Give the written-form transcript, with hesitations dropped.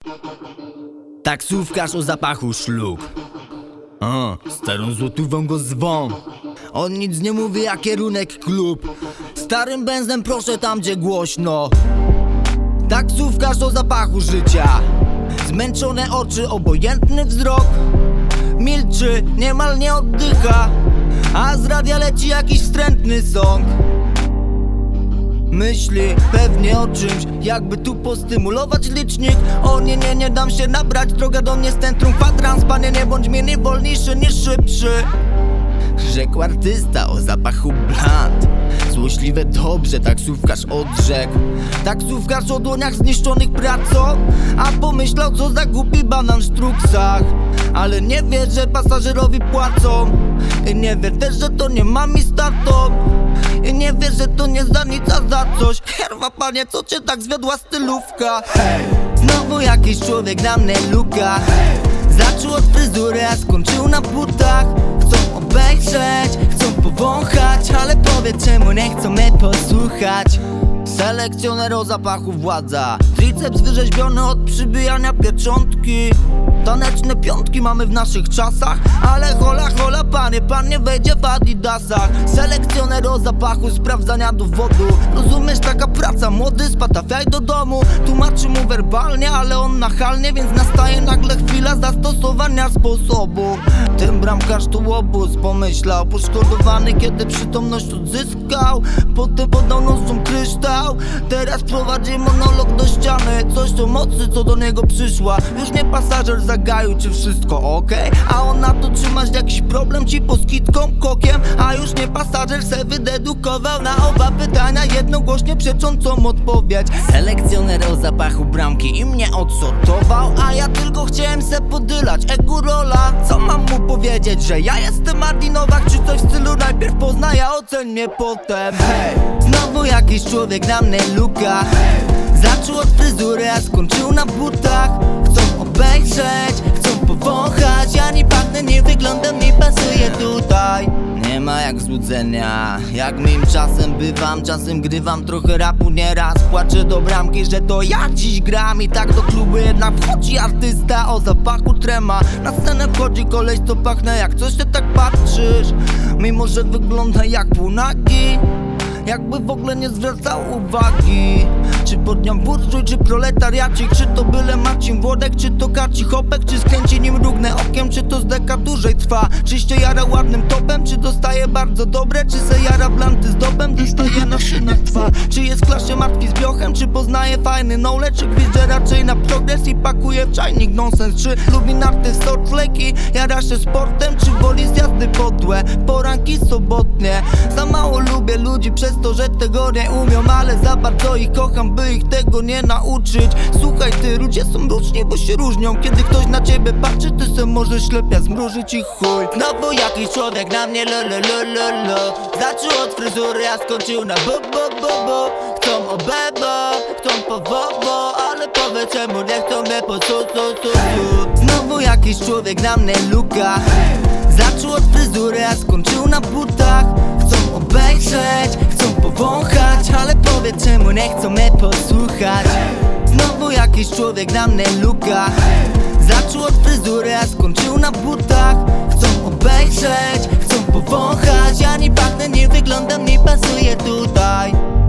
Taksówkarz o zapachu szlug. Starą złotówą go zwą. On nic nie mówi, a kierunek klub. Starym benzem proszę tam, gdzie głośno. Taksówkarz o zapachu życia. Zmęczone oczy, obojętny wzrok. Milczy, niemal nie oddycha, a z radia leci jakiś wstrętny song. Myśli pewnie o czymś, jakby tu postymulować licznik. O nie, nie dam się nabrać, droga do mnie z centrum kwadrans. Panie, nie bądź mnie wolniejszy niż szybszy, rzekł artysta o zapachu bland. Złośliwe dobrze taksówkarz odrzekł. Taksówkarz o dłoniach zniszczonych pracą, a pomyślał, co za głupi banan w sztruksach. Ale nie wie, że pasażerowi płacą. I nie wie też, że to nie mami startą. I nie wie, że to nie za nic, a za coś. Herwa, panie, co cię tak zwiodła stylówka? Znowu jakiś człowiek na mnie luka. Zaczął od fryzury, a skończył na butach. Chcą obejrzeć, chcą powąchać, ale powiedz, czemu nie chcą mnie posłuchać. Selekcjoner o zapachu władza. Triceps wyrzeźbiony od przybijania pieczątki. Taneczne piątki mamy w naszych czasach, ale hola, panie, pan nie wejdzie w adidasach. Selekcjoner o zapachu sprawdzania dowodu. Rozumiesz, taka praca, młody, spatafiaj do domu. Tłumaczy mu werbalnie, ale on nachalnie, więc nastaje nagle chwila zastosowania sposobu. Ten bramkarz tu obóz pomyślał, poszkodowany, kiedy przytomność odzyskał. Potem podał nosom kryształ. Teraz prowadzi monolog do ściany. Coś o mocy, co do niego przyszła. Już nie pasażer zagaił, czy wszystko okej? A on na to, czy masz jakiś problem, ci poskitką kokiem. A już nie pasażer se wydedukował na oba pytania jednogłośnie przeczącą odpowiedź. Selekcjoner o zapachu bramki i mnie odsortował, a ja tylko chciałem se podylać Egorola. Co mam mu powiedzieć, że ja jestem Martin Nowak, czy coś w stylu najpierw poznaj, a oceń mnie potem. Znowu jakiś człowiek na mnie luka. Zaczął od fryzury, a skończył na butach. Chcą obejrzeć, chcą powąchać. Ja nie pachnę, nie wyglądam, nie pasuję tutaj. Nie ma jak złudzenia, jak moim czasem bywam. Czasem grywam trochę rapu, nieraz płaczę do bramki, że to ja dziś gram. I tak do klubu jednak wchodzi artysta o zapachu trema. Na scenę wchodzi koleś, co pachnę, jak coś ty tak patrzysz. Mimo że wygląda jak półnagi, jakby w ogóle nie zwracał uwagi. Czy pod nią burżuj, czy proletariacik, czy to byle Marcin Włodek, czy to Kaci Hopek, czy skręci nim mrugnę okiem, czy to z deka dłużej trwa. Czy się jara ładnym topem, czy dostaje bardzo dobre, czy se jara blanty z dobem, dostaje na szynach trwa. Czy jest w klasie martwi z biochem, czy poznaje fajny knowledge, czy gwizdże raczej na progres i pakuje w czajnik nonsens. Czy lubi narty sort fleki, jara się sportem, czy woli zjazdy podłe, poranki sobotnie. Za mało lubię ludzi przez to, że tego nie umią, ale za bardzo ich kocham, by ich tego nie nauczyć. Słuchaj, ty, ludzie są różni, bo się różnią. Kiedy ktoś na ciebie patrzy, ty se możesz ślepia zmrużyć i chuj. No bo jakiś człowiek na mnie lo. Zaczął od fryzury, a skończył na bo. Chcą o bebo, chcą po wowo, ale powiedz, czemu nie chcą mnie po su. Znowu jakiś człowiek na mnie luka. Zaczął od fryzury, a skończył na butach. Chcą obejrzeć, chcą powąchać, ale powiedz, czemu nie chcą mnie posłuchać. Znowu jakiś człowiek na mnie luka. Zaczął od fryzury, a skończył na butach. Chcą obejrzeć, chcą powąchać. Ja nie pachnę, nie wyglądam, nie pasuję tutaj.